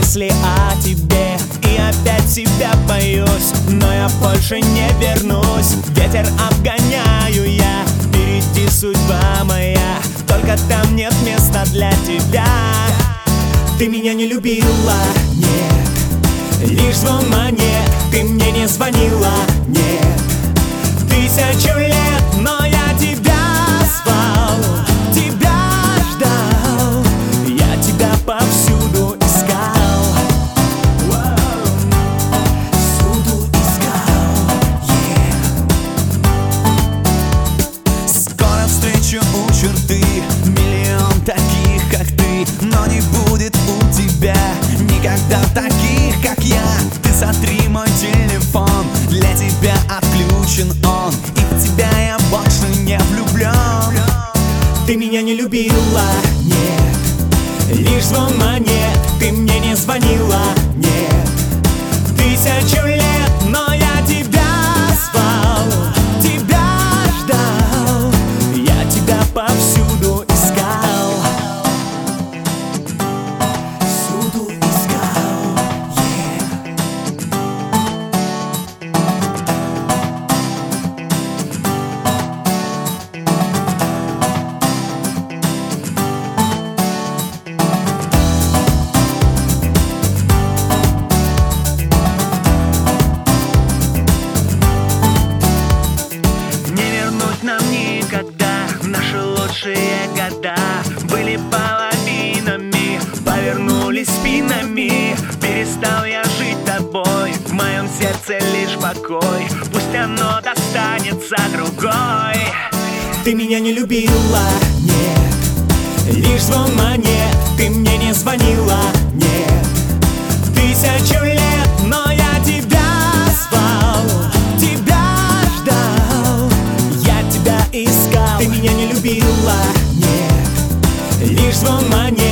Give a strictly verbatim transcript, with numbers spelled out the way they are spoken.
мысли о тебе, и опять тебя боюсь. Но я больше не вернусь, ветер обгоняю я. Впереди судьба моя, только там нет места для тебя. Ты меня не любила, нет, лишь звон монет. Ты мне не звонила, нет, тысячу лет, но я тебя звал, тебя ждал, я тебя повсюду искал, всюду искал, yeah. Скоро встречу у черты миллион таких, как ты, но не будет у тебя никогда таких, как я. Ты сотри мой телефон, для тебя отключен он, и в тебя я больше не влюблен. Ты меня не любила, нет, лишь звон монет. Ты мне не звонила, нет, тысячу лет, но я тебя звал, тебя ждал, я тебя повсюду искал, всюду искал, yeah. Нам никогда наши лучшие года были половинами, повернулись спинами. Перестал я жить тобой, в моем сердце лишь покой, пусть оно достанется другой. Ты меня не любила, нет, лишь звон монет. Ты мне не звонила, нет, тысячу лет, но я тебя звал, тебя ждал, я тебя искал. Ты меня не любила, нет, лишь звон монет.